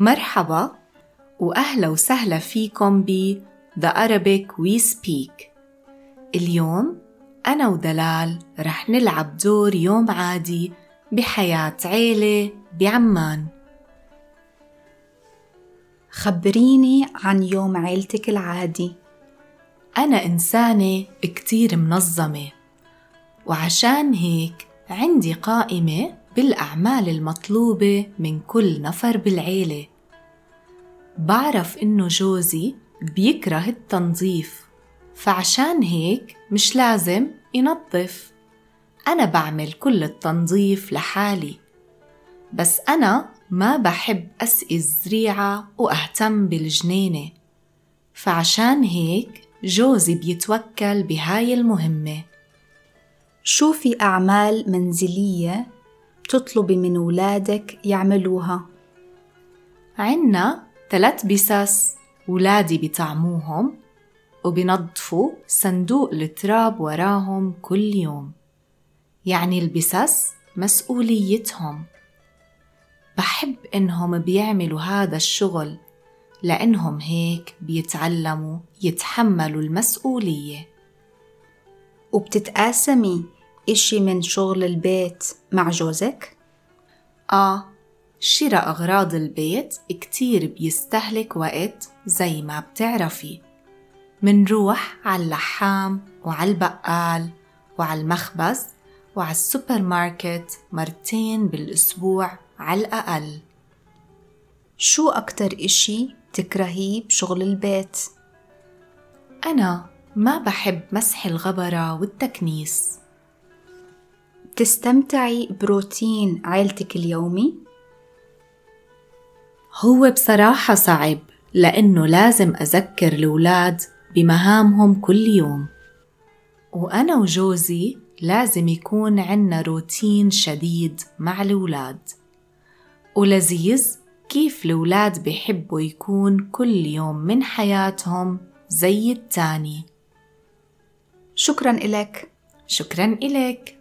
مرحبا وأهلا وسهلا فيكم ب The Arabic We Speak. اليوم أنا ودلال رح نلعب دور يوم عادي بحياة عيلة بعمان. خبريني عن يوم عيلتك العادي. أنا إنسانة كتير منظمة، وعشان هيك عندي قائمة بالأعمال المطلوبة من كل نفر بالعيلة. بعرف إنه جوزي بيكره التنظيف، فعشان هيك مش لازم ينظف، أنا بعمل كل التنظيف لحالي. بس أنا ما بحب أسقي الزريعة وأهتم بالجنينة، فعشان هيك جوزي بيتوكل بهاي المهمة. شو في أعمال منزلية تطلبي من ولادك يعملوها؟ عنا 3 بساس ولادي بيطعموهم وبينظفوا صندوق التراب وراهم كل يوم، يعني البساس مسؤوليتهم. بحب إنهم بيعملوا هذا الشغل لأنهم هيك بيتعلموا يتحملوا المسؤولية. وبتتقاسمي إشي من شغل البيت مع جوزك؟ شراء أغراض البيت كتير بيستهلك وقت زي ما بتعرفي. منروح على اللحام وعلى البقال وعلى المخبز وعلى السوبر ماركت 2 بالأسبوع على الأقل. شو أكتر إشي تكرهيه بشغل البيت؟ أنا ما بحب مسح الغبرة والتكنيس. تستمتعي بروتين عيلتك اليومي؟ هو بصراحة صعب، لأنه لازم أذكر الأولاد بمهامهم كل يوم، وأنا وجوزي لازم يكون عنا روتين شديد مع الأولاد، ولذيذ كيف الأولاد بيحبوا يكون كل يوم من حياتهم زي التاني. شكراً إلك. شكراً إلك.